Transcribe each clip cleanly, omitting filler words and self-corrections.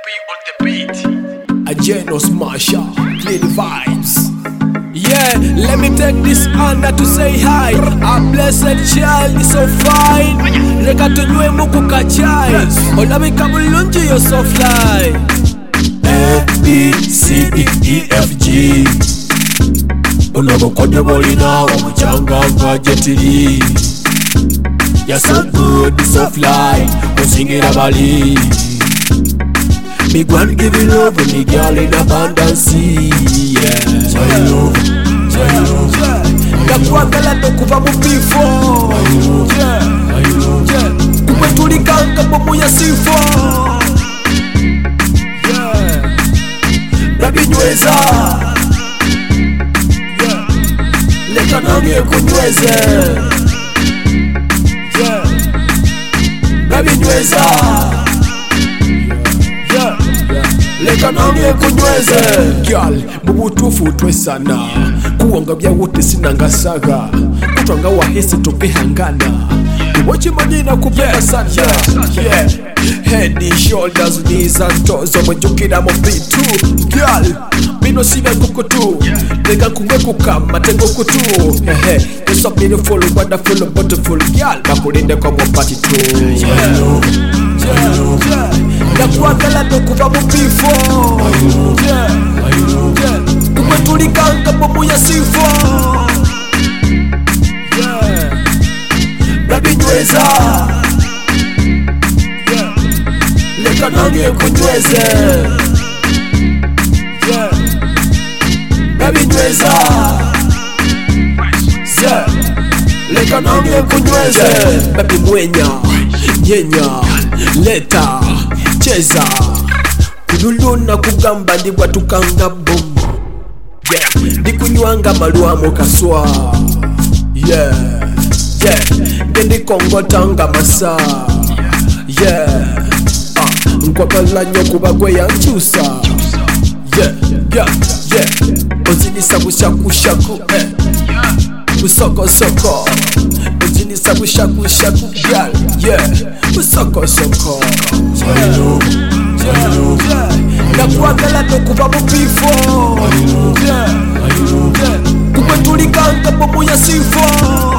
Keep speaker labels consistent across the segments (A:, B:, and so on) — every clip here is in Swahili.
A: on the beat.
B: A Genos Marsha, play the vibes. Yeah, let me take this honor to say hi. A blessed child is so fine. Reka tunywe muku kachai. Olami kabulunji you're so fly. A, B, C, D, E, F, G. Unabukonyo bolina omuchanga nga jetiri. You're so good, so fly. Usingira bali. Big one give you love when the girl in abundance. Yeah, joy love, joy love. Ndakwagala tokuva mu bifo. Kumwe tulikanga bomu ya sifo. Ndabinyweza. Leka nange kunyweze. Ndabinyweza. Leka nange kunyweze. Girl, mubutufu twesana. Kuwanga bya wote sinangasaga. Kutwanga wahisi tupehangana. Wachi manina kupenda sana. Yeah. Head, shoulders, knees and toes. Omujukira mu bitu. Girl, mino siga kukutu. Leka kungwe kukama tengo kutu. You're so beautiful, wonderful, beautiful. Girl, bakulinde kwa mwapati tu. Ndakwagala tokuva mu bifo. Kumwe tulikanga bomu ya sifo. Ndabinyweza. Leka nange kunyweze. Ndabinyweza. Leka nange kunyweze. Baby mwenya, nyenya, leta, cheza. Kululuna kugamba ndi watukanga bomu. Ndikunywanga maluamo kaswa. Ngendi kongotanga masa. Nkwakala nyoku bagwe ya nchusa. Ozini bushaku shaku. Usoko soko. Ozini bushaku shaku. Usoko soko. Ndakwagala tokuva mu bifo. Kumwe tulikanga bomu ya sifo.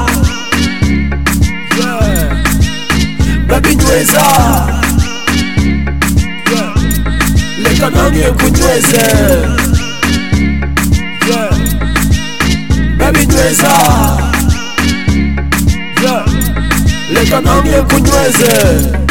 B: Ndabinyweza. Leka nange kunyweze. Ndabinyweza. Leka nange kunyweze.